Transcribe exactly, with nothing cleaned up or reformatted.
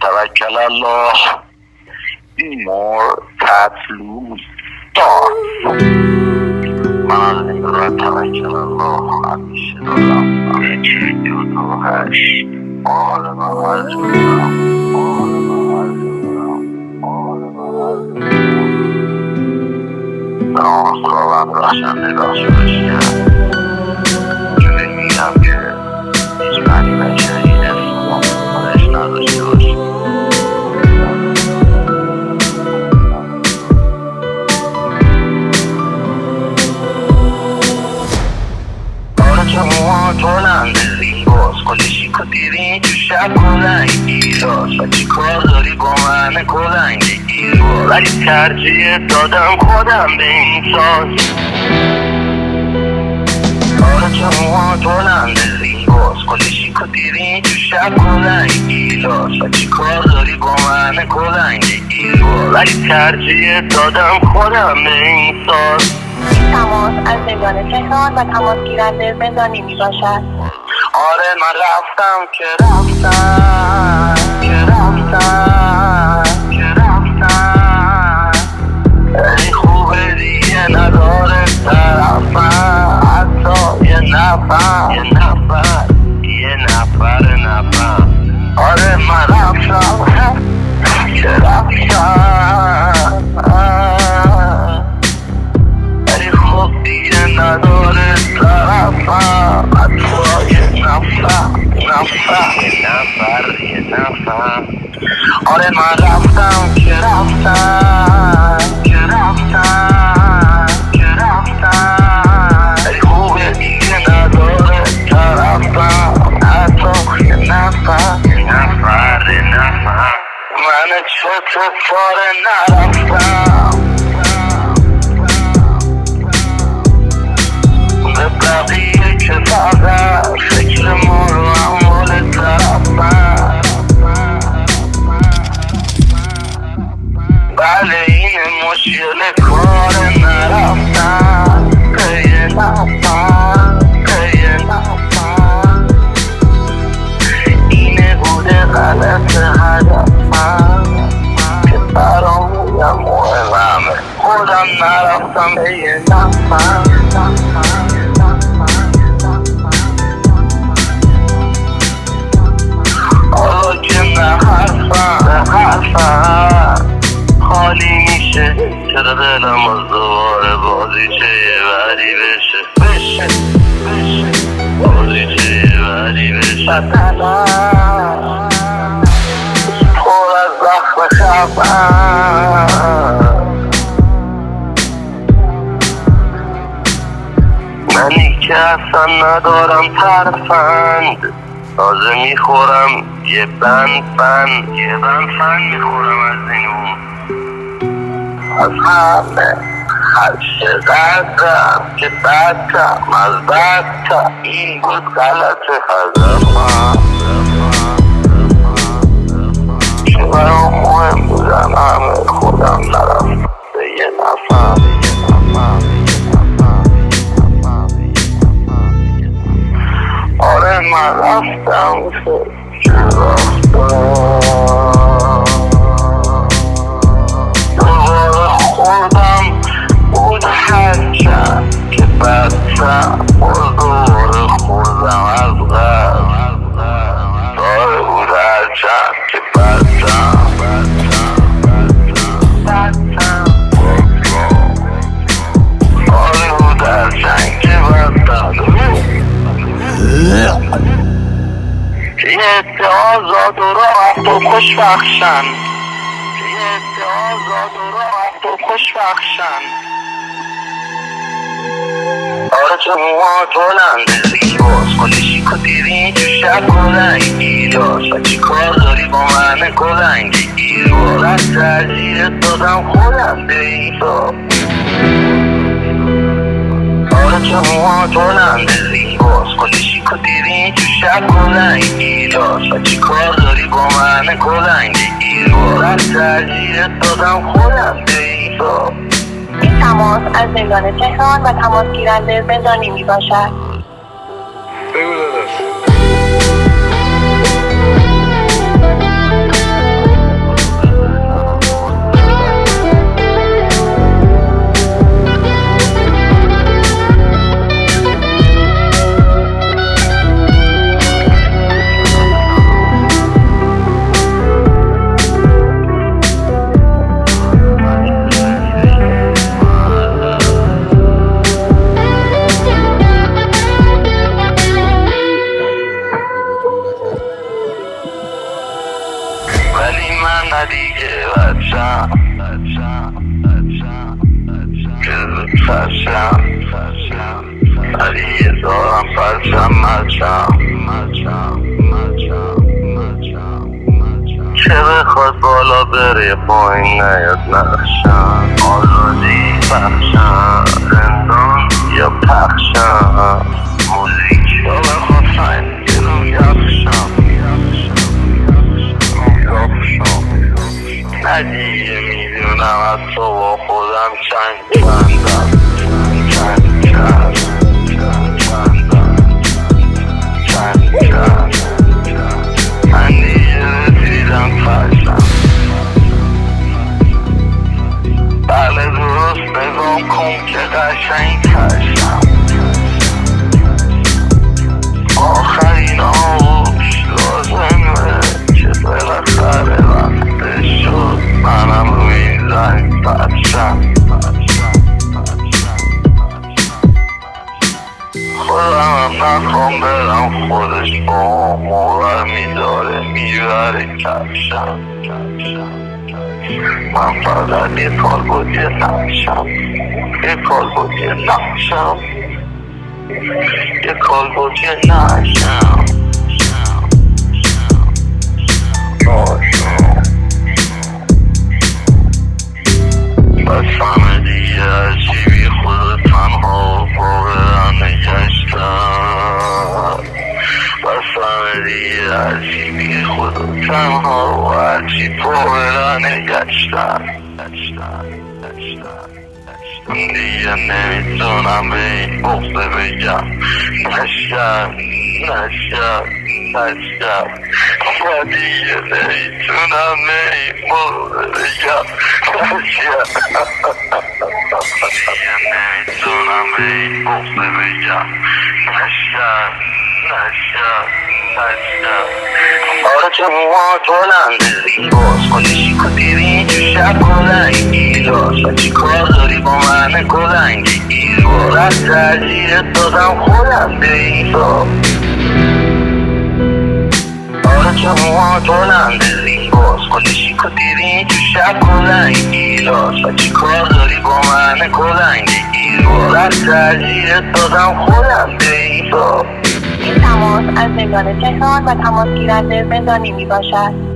توکل الله مرتطلوب دار. من از این را توکل الله همیشه دارم. همیشه دو دو هشت آل من هر جورم آل من هر جورم آل من هر جورم. به نام خداوند بخشنده بخشایشگر جوری میگم که هیچ معنی بشری اسم خودش نداشته باشه. Czemu to زیباست کلشی کدیری تو شب کلنگ ایراست و چی کار داری با من کلنگ ایراست ولی ترجیح دادم خودم به این ساز. آره چموها تولنده زیباست کلشی کدیری تو شب کلنگ ایراست و چی کار داری با من کلنگ ایراست ولی ترجیح دادم خودم به این ساز. تماس از زندان تهران و تماس گیرنده زندانی می باشد. آره من رفتم که رفتم که رفتم که رفتم ای خوبه دیگه نداره طرفم حتی یه نفر یه نفر یه نفر نفر. آره من رفتم که رفتم نداره طرفم حتی یه نفر نفر یه نفر یه نفر. آره من رفتم که رفتم که رفتم که رفتم ای خوبه دیگه نداره طرفم حتی یه نفر یه نفر یه نفر. من چطور نرفتم بقیه که فقط فکر ما رو اموال طرفم. بله این مشکل کار نرفتن پی نفر پی نفر اینه بوده غلط هدفم که برامونم مهمه خودم نرفتم پی نفر. حالا که نه حرفم نه حرفم خالی میشه چرا دلم از دوباره بازیچه یه وری بشه بشه بشه بازیچه یه وری بشه. دلم پر از زخم خفم منی که اصلا ندارم ترفند تازه میخورم یه بند بند یه بند بند میخورم از این اون از همه هر چقدرم که بدتم از بدتم این بود غلط هدفم که برام مهم بودن همه خودم نرفتم به یه نفر یه نفر. آره من رفتم که رفتم دوباره خوردم بود هرچند که بدتم دوباره خوردم از غم داره بود هرچند که بدتم بدتم آره بود هرچند که بدتم یه عده آزاد و راحت و خوشبخشن یه عده آزاد و راحت و خوشبخشن. آره چموها تولنده زیباست کلشی کدیری تو شب کلنگ ایراست و چی کار داری با من کلنگ ایراست ترجیح دادم خودم به این ساز. آره چموها تولنده زیباست کلشی کدیری تو شب کلنگ ایراست و چی کار داری با من کلنگ ایراست ترجیح دادم خودم به این ساز. این تماس از زندان تهران و تماس گیرنده زندانی می باشد. بگو داداش من ندیگه بچم بچم بچم بچم پرچم پرچم علیه دارم پرچم مچم مچم مچم مچم مچم چه بخواد بالا بره پایین نیاد نقشم آزادی بخشم زندان یا پخشم موزیک یا بخواد سنگ رو یخشم ندیگه میدونم از تو با خودم چند چندم چند چند چند چندم چند چند من دیگه رسیدم پشم بله درست نگام کن که قشنگ کشم آخرین آوش لازمه که بالاخره وقتش شد منم روی این زنگ پرچم خودم هم نخوام برم خودش با موقع میداره میبره کفشم من فقط یه کال بود یه نقشم یه کال بود یه نقشم یه کال بود یه نقشم بس همه دیگه هرچی بی خود تنها باورم نگشتم بس همه دیگه هرچی بی خود تنها و هرچی باورم نگشتم دیگه نمیتونم به این بغضه بگم نشم نشم نشم و دیگه نمیتونم به این بغضه بگم نشم دیگه نمیتونم به این بغضه بگم نشم نشم نشم آره چه موها بلنده زیباست کنشی کتیری تو شب کلنگ گیلاس و چی کار داری با من کلنگ گیرو رد ترجیحت دادم خودم به این سا آره چه موها بلنده زیباست کنشی کتیری تو شب کلنگ گیلاس و چی کار داری با من کلنگ گیرو رد ترجیحت دادم خودم به این سا این تماس از زندان تهران و تماس گیرنده زندانی می باشد.